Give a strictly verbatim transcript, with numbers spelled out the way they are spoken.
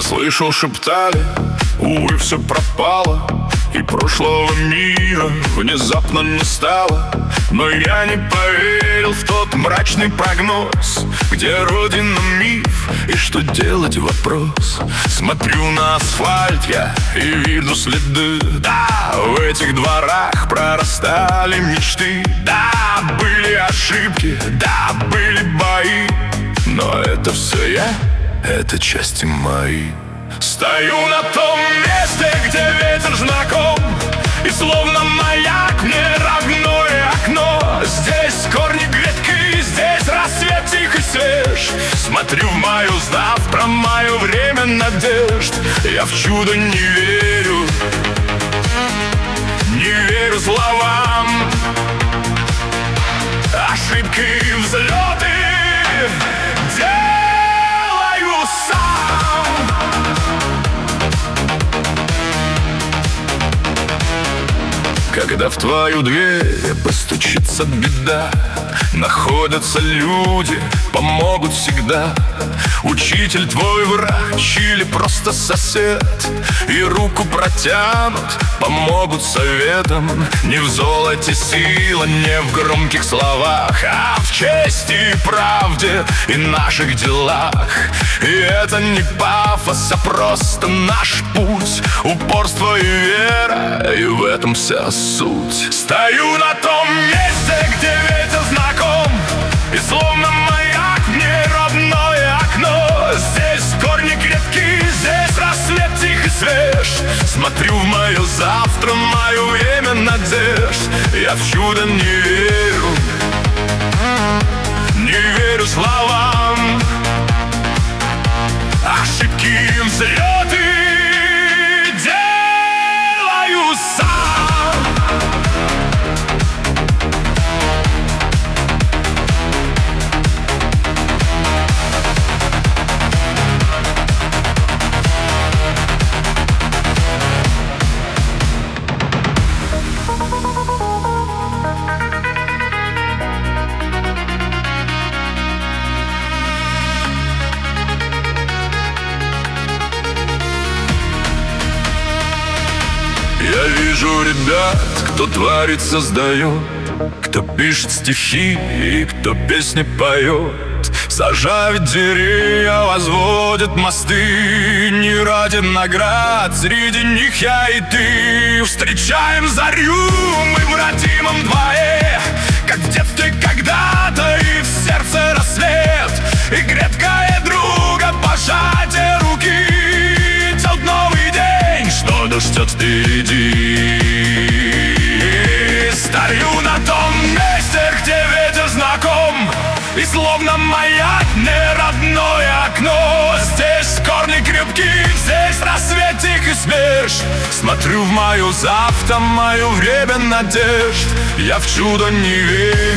слышал, шептали, увы, все пропало, и прошлого мира внезапно не стало. Но я не поверил в тот мрачный прогноз, где родина миф, и что делать вопрос. Смотрю на асфальт я и вижу следы. Да, в этих дворах прорастали мечты. Да, были ошибки, да, были бои, но это все я, это части мои. Стою на том месте, где ветер знаком, и словно маяк мне родное окно. Здесь корни грядки, здесь рассвет тих и свеж. Смотрю в мою завтра, мое время надежд. Я в чудо не верю, не верю словам. Ошибки и взлеты делаю сам. Когда в твою дверь постучится беда, находятся люди, помогут всегда. Учитель твой, врач или просто сосед, и руку протянут, помогут советом. Не в золоте сила, не в громких словах, а в чести и правде и наших делах. И это не пафос, а просто наш путь, упорство и вера, и в этом вся суть. Стою на том месте, где ветер знаком, и словно маяк мне родное окно. Здесь корни крепки, здесь рассвет тих и свеж. Смотрю в мое завтра, мое время надежд. Я в чудо не верю, не верю словам. Ошибки и взлеты делаю сам. Я вижу ребят, кто творит, создает, кто пишет стихи и кто песни поет. Сажают деревья, возводят мосты, не ради наград, среди них я и ты. Встречаем зарю мы в родимом дворе, как в детстве когда-то, и в сердце рассвет, и крепкое друга пожатие руки. Идет новый день, что-то ждет впереди. Стою на том месте, где ветер знаком, и словно маяк мне родное окно. Здесь корни крепки, здесь рассвет тих и свеж. Смотрю в мою завтра, мое время надежд. Я в чудо не верю,